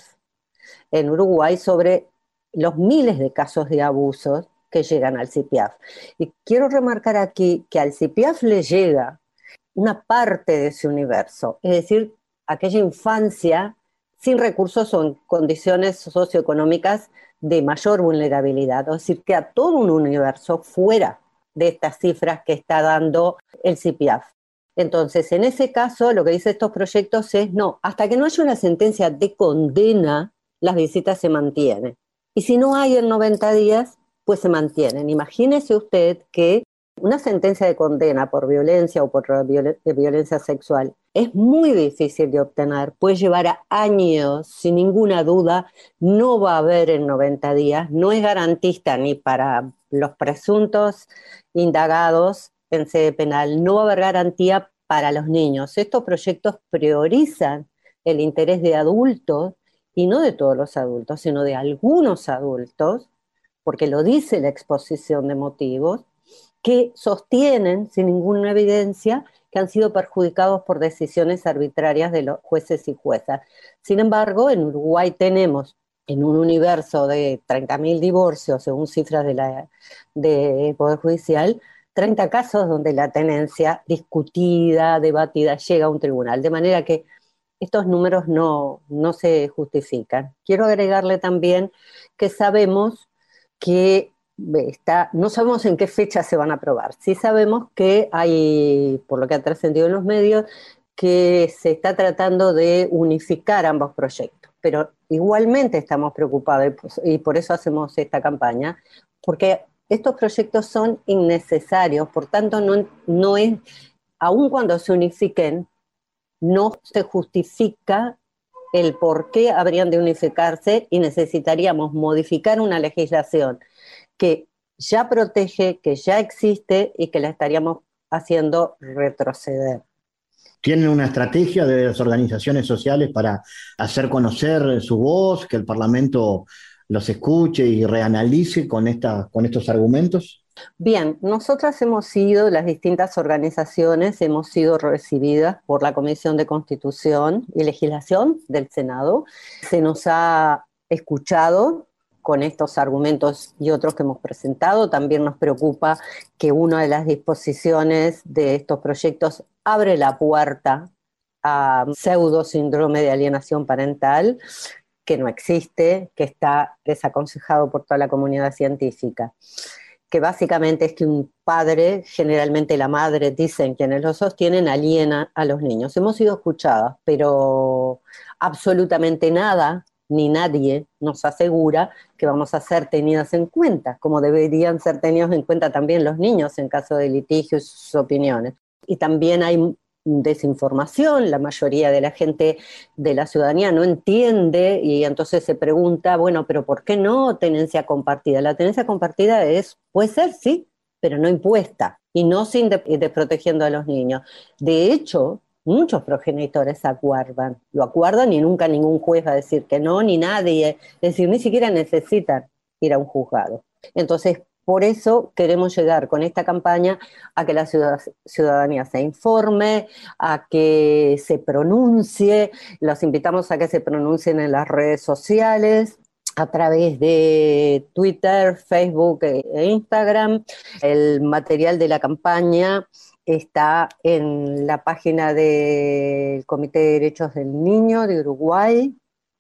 en Uruguay, sobre los miles de casos de abusos que llegan al CIPIAF. Y quiero remarcar aquí que al CIPIAF le llega una parte de ese universo, es decir, aquella infancia sin recursos o en condiciones socioeconómicas de mayor vulnerabilidad. Es decir, que a todo un universo fuera de estas cifras que está dando el CIPIAF. Entonces, en ese caso, lo que dicen estos proyectos es, no, hasta que no haya una sentencia de condena, las visitas se mantienen. Y si no hay en 90 días, pues se mantienen. Imagínese usted que una sentencia de condena por violencia o por violencia sexual es muy difícil de obtener, puede llevar a años, sin ninguna duda, no va a haber en 90 días, no es garantista ni para los presuntos indagados en sede penal, no va a haber garantía para los niños. Estos proyectos priorizan el interés de adultos, y no de todos los adultos, sino de algunos adultos, porque lo dice la exposición de motivos, que sostienen sin ninguna evidencia que han sido perjudicados por decisiones arbitrarias de los jueces y juezas. Sin embargo, en Uruguay tenemos, en un universo de 30.000 divorcios, según cifras de Poder Judicial, 30 casos donde la tenencia discutida, debatida, llega a un tribunal. De manera que estos números no se justifican. Quiero agregarle también que sabemos que no sabemos en qué fecha se van a aprobar. Sí sabemos que hay, por lo que ha trascendido en los medios, que se está tratando de unificar ambos proyectos, pero igualmente estamos preocupados y por eso hacemos esta campaña, porque estos proyectos son innecesarios, por tanto no es, aun cuando se unifiquen, no se justifica el por qué habrían de unificarse y necesitaríamos modificar una legislación que ya protege, que ya existe y que la estaríamos haciendo retroceder. ¿Tienen una estrategia de las organizaciones sociales para hacer conocer su voz, que el Parlamento los escuche y reanalice con estos argumentos? Bien, nosotras hemos sido, las distintas organizaciones, hemos sido recibidas por la Comisión de Constitución y Legislación del Senado. Se nos ha escuchado con estos argumentos y otros que hemos presentado. También nos preocupa que una de las disposiciones de estos proyectos abre la puerta a pseudo síndrome de alienación parental, que no existe, que está desaconsejado por toda la comunidad científica, que básicamente es que un padre, generalmente la madre, dicen quienes lo sostienen, aliena a los niños. Hemos sido escuchadas, pero absolutamente nada ni nadie nos asegura que vamos a ser tenidas en cuenta, como deberían ser tenidos en cuenta también los niños en caso de litigio y sus opiniones. Y también hay desinformación, la mayoría de la gente de la ciudadanía no entiende y entonces se pregunta, bueno, pero ¿por qué no tenencia compartida? La tenencia compartida puede ser, sí, pero no impuesta y no sin desprotegiendo a los niños. De hecho, muchos progenitores lo acuerdan y nunca ningún juez va a decir que no, ni nadie, es decir, ni siquiera necesitan ir a un juzgado. Entonces, por eso queremos llegar con esta campaña a que la ciudadanía se informe, a que se pronuncie. Los invitamos a que se pronuncien en las redes sociales, a través de Twitter, Facebook e Instagram. El material de la campaña está en la página del Comité de Derechos del Niño de Uruguay,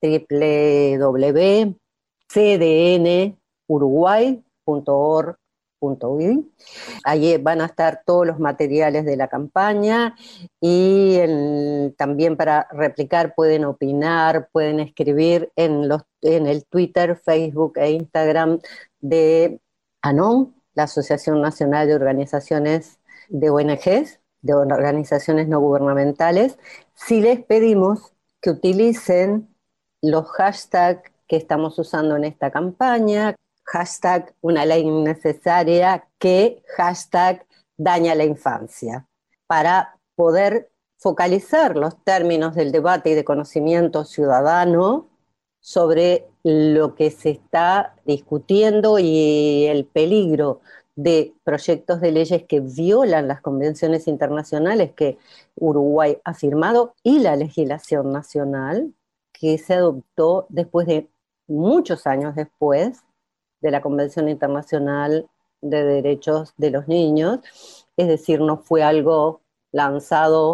www.cdnuruguay.org.uy. Allí van a estar todos los materiales de la campaña y también para replicar pueden opinar, pueden escribir en el Twitter, Facebook e Instagram de ANON, la Asociación Nacional de Organizaciones de ONGs, de organizaciones no gubernamentales. Si les pedimos que utilicen los hashtags que estamos usando en esta campaña, hashtag una ley innecesaria, que hashtag daña la infancia, para poder focalizar los términos del debate y de conocimiento ciudadano sobre lo que se está discutiendo y el peligro de proyectos de leyes que violan las convenciones internacionales que Uruguay ha firmado y la legislación nacional que se adoptó después de muchos años después de la Convención Internacional de Derechos de los Niños. Es decir, no fue algo lanzado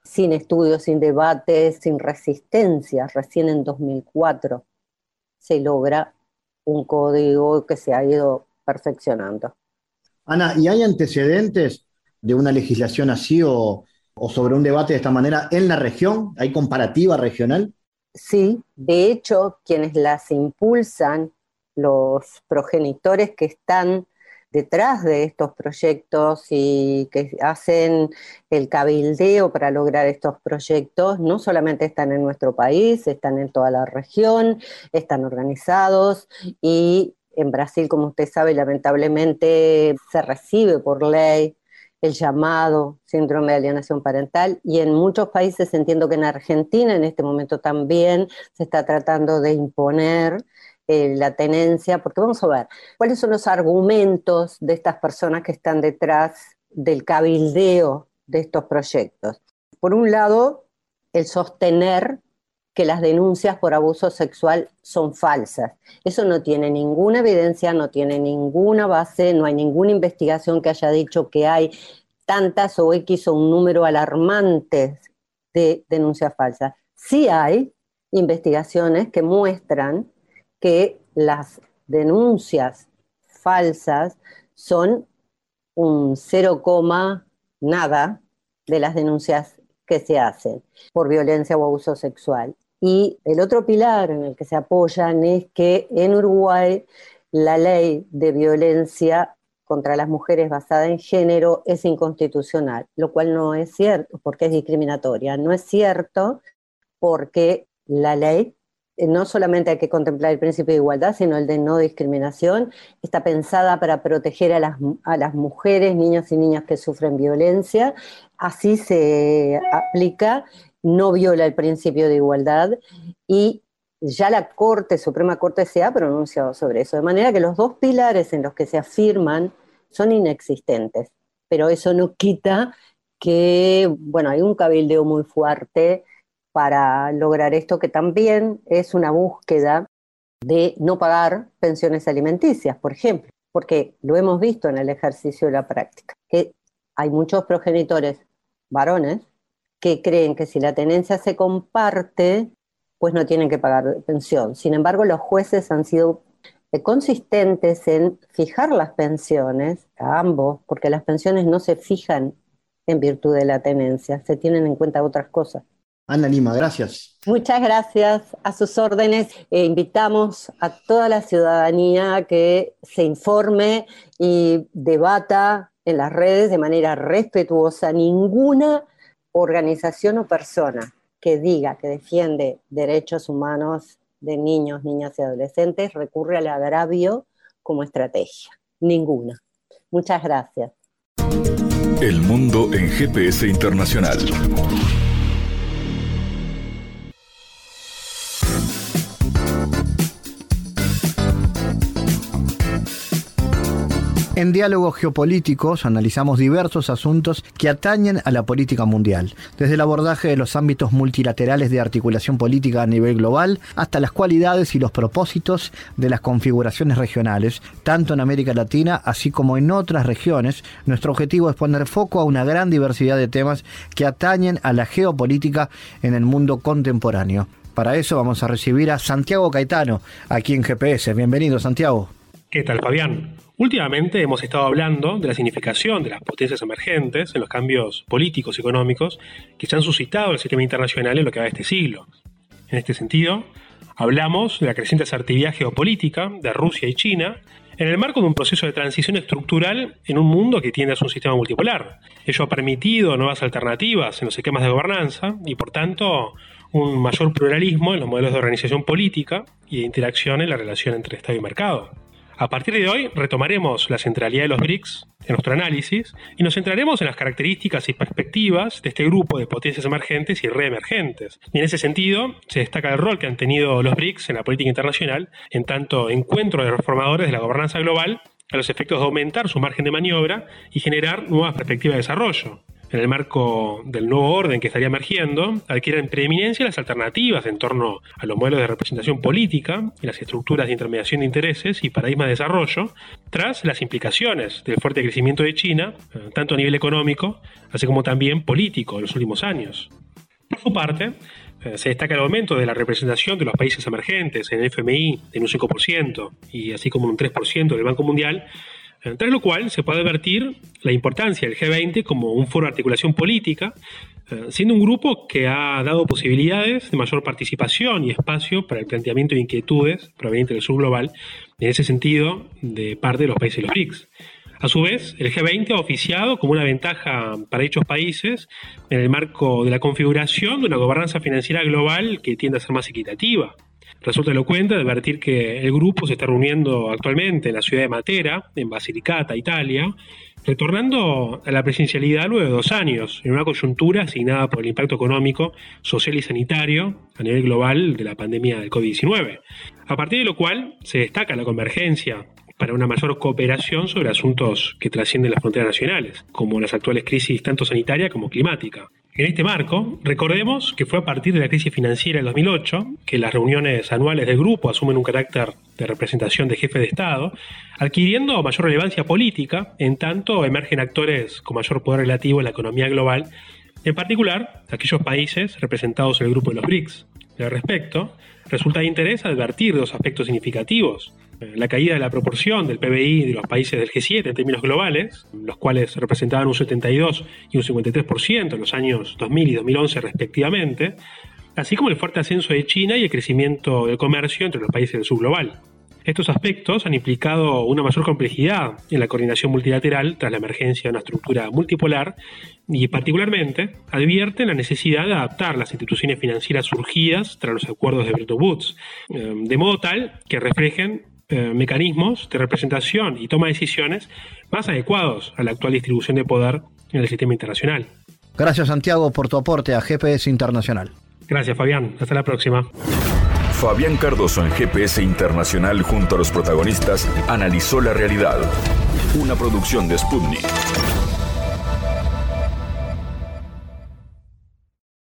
sin estudios, sin debates, sin resistencia. Recién en 2004 se logra un código que se ha ido perfeccionando. Ana, ¿y hay antecedentes de una legislación así o sobre un debate de esta manera en la región? ¿Hay comparativa regional? Sí, de hecho, quienes las impulsan, los progenitores que están detrás de estos proyectos y que hacen el cabildeo para lograr estos proyectos, no solamente están en nuestro país, están en toda la región, están organizados, y en Brasil, como usted sabe, lamentablemente se recibe por ley el llamado síndrome de alienación parental, y en muchos países, entiendo que en Argentina en este momento también se está tratando de imponer la tenencia, porque vamos a ver, ¿cuáles son los argumentos de estas personas que están detrás del cabildeo de estos proyectos? Por un lado, el sostener que las denuncias por abuso sexual son falsas. Eso no tiene ninguna evidencia, no tiene ninguna base, no hay ninguna investigación que haya dicho que hay tantas o X o un número alarmante de denuncias falsas. Sí hay investigaciones que muestran que las denuncias falsas son un 0, nada de las denuncias que se hacen por violencia o abuso sexual. Y el otro pilar en el que se apoyan es que en Uruguay la ley de violencia contra las mujeres basada en género es inconstitucional, lo cual no es cierto porque es discriminatoria. No es cierto porque la ley, no solamente hay que contemplar el principio de igualdad, sino el de no discriminación, está pensada para proteger a las mujeres, niños y niñas que sufren violencia. Así se aplica, no viola el principio de igualdad, y ya la Suprema Corte se ha pronunciado sobre eso, de manera que los dos pilares en los que se afirman son inexistentes, pero eso no quita que, bueno, hay un cabildeo muy fuerte para lograr esto, que también es una búsqueda de no pagar pensiones alimenticias, por ejemplo, porque lo hemos visto en el ejercicio de la práctica, que hay muchos progenitores varones que creen que si la tenencia se comparte, pues no tienen que pagar pensión. Sin embargo, los jueces han sido consistentes en fijar las pensiones a ambos, porque las pensiones no se fijan en virtud de la tenencia, se tienen en cuenta otras cosas. Ana Lima, gracias. Muchas gracias, a sus órdenes. Invitamos a toda la ciudadanía que se informe y debata en las redes de manera respetuosa. Ninguna organización o persona que diga que defiende derechos humanos de niños, niñas y adolescentes recurre al agravio como estrategia. Ninguna. Muchas gracias. El mundo en GPS Internacional. En Diálogos Geopolíticos analizamos diversos asuntos que atañen a la política mundial, desde el abordaje de los ámbitos multilaterales de articulación política a nivel global hasta las cualidades y los propósitos de las configuraciones regionales, tanto en América Latina así como en otras regiones. Nuestro objetivo es poner foco a una gran diversidad de temas que atañen a la geopolítica en el mundo contemporáneo. Para eso vamos a recibir a Santiago Caetano, aquí en GPS. Bienvenido, Santiago. ¿Qué tal, Fabián? Últimamente hemos estado hablando de la significación de las potencias emergentes en los cambios políticos y económicos que se han suscitado en el sistema internacional en lo que va de este siglo. En este sentido, hablamos de la creciente asertividad geopolítica de Rusia y China en el marco de un proceso de transición estructural en un mundo que tiende a ser un sistema multipolar. Ello ha permitido nuevas alternativas en los esquemas de gobernanza y, por tanto, un mayor pluralismo en los modelos de organización política y de interacción en la relación entre Estado y mercado. A partir de hoy retomaremos la centralidad de los BRICS en nuestro análisis y nos centraremos en las características y perspectivas de este grupo de potencias emergentes y reemergentes. Y en ese sentido se destaca el rol que han tenido los BRICS en la política internacional en tanto encuentro de reformadores de la gobernanza global a los efectos de aumentar su margen de maniobra y generar nuevas perspectivas de desarrollo. En el marco del nuevo orden que estaría emergiendo, adquieren preeminencia las alternativas en torno a los modelos de representación política y las estructuras de intermediación de intereses y paradigmas de desarrollo, tras las implicaciones del fuerte crecimiento de China, tanto a nivel económico, así como también político en los últimos años. Por su parte, se destaca el aumento de la representación de los países emergentes en el FMI en un 5% y así como un 3% del Banco Mundial, tras lo cual se puede advertir la importancia del G20 como un foro de articulación política, siendo un grupo que ha dado posibilidades de mayor participación y espacio para el planteamiento de inquietudes provenientes del sur global, en ese sentido, de parte de los países de los BRICS. A su vez, el G20 ha oficiado como una ventaja para dichos países en el marco de la configuración de una gobernanza financiera global que tiende a ser más equitativa. Resulta elocuente advertir que el grupo se está reuniendo actualmente en la ciudad de Matera, en Basilicata, Italia, retornando a la presencialidad luego de 2 años, en una coyuntura asignada por el impacto económico, social y sanitario a nivel global de la pandemia del COVID-19. A partir de lo cual se destaca la convergencia para una mayor cooperación sobre asuntos que trascienden las fronteras nacionales, como las actuales crisis tanto sanitaria como climática. En este marco, recordemos que fue a partir de la crisis financiera del 2008 que las reuniones anuales del grupo asumen un carácter de representación de jefe de Estado, adquiriendo mayor relevancia política, en tanto emergen actores con mayor poder relativo en la economía global, en particular aquellos países representados en el grupo de los BRICS. Al respecto, resulta de interés advertir 2 aspectos significativos: la caída de la proporción del PBI de los países del G7 en términos globales, los cuales representaban un 72 y un 53% en los años 2000 y 2011 respectivamente, así como el fuerte ascenso de China y el crecimiento del comercio entre los países del sur global. Estos aspectos han implicado una mayor complejidad en la coordinación multilateral tras la emergencia de una estructura multipolar y particularmente advierten la necesidad de adaptar las instituciones financieras surgidas tras los acuerdos de Bretton Woods, de modo tal que reflejen mecanismos de representación y toma de decisiones más adecuados a la actual distribución de poder en el sistema internacional. Gracias, Santiago, por tu aporte a GPS Internacional. Gracias, Fabián. Hasta la próxima. Fabián Cardoso en GPS Internacional junto a los protagonistas analizó la realidad. Una producción de Sputnik.